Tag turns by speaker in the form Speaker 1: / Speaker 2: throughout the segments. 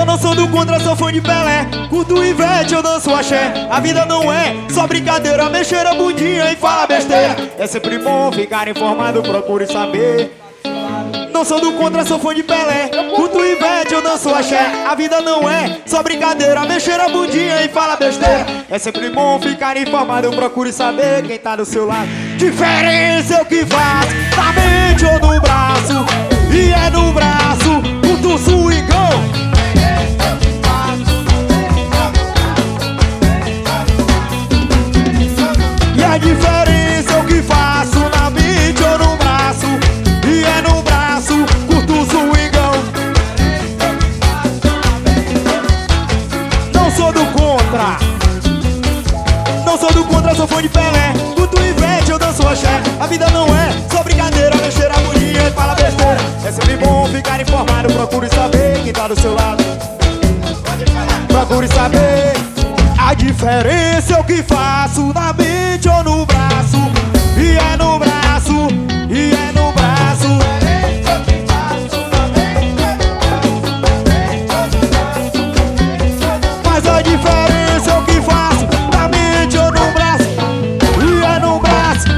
Speaker 1: não sou do contra, sou fã de Pelé. Curto Ivete, eu danço axé. A vida não é só brincadeira, mexer a bundinha e fala besteira. É sempre bom ficar informado, procure saber. Não sou do contra, sou fã de Pelé. Curto Ivete, eu danço axé. A vida não é só brincadeira, mexer a bundinha e fala besteira. É sempre bom ficar informado, procure saber quem tá do seu lado. Diferença é o que faz, na mente ou no braço. E é no braço, curto o swingão. E a diferença é o que faço, na mente ou no braço. E é no braço, curto o swingão. Não sou do contra, não sou do contra, sou fã de Pelé. Curto Ivete, eu danço axé. A vida não é só brincadeira, mexer a bundinha e fala besteira. É sempre bom ficar informado, procure saber quem tá do seu lado. Procure saber. A diferença é o que faço, na mente ou no braço. E é no braço, e é no braço. Mas a diferença é o que faço, na mente ou no braço. E é no braço.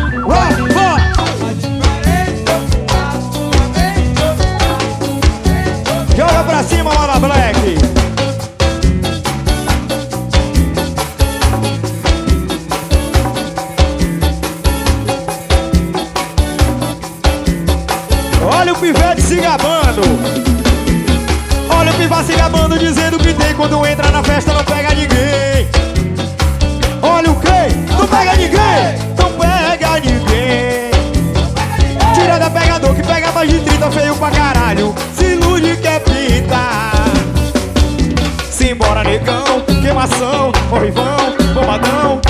Speaker 1: Joga pra cima, Lala Black. Olha o pivete se gabando. Olha o pivete se gabando, dizendo que tem quando entra na festa não pega ninguém. Olha o quê? Não pega ninguém. Não pega ninguém. Tira da pegador que pega mais de 30, feio pra caralho. Se ilude que é pinta. Simbora negão, queimação, horrivão, bombadão.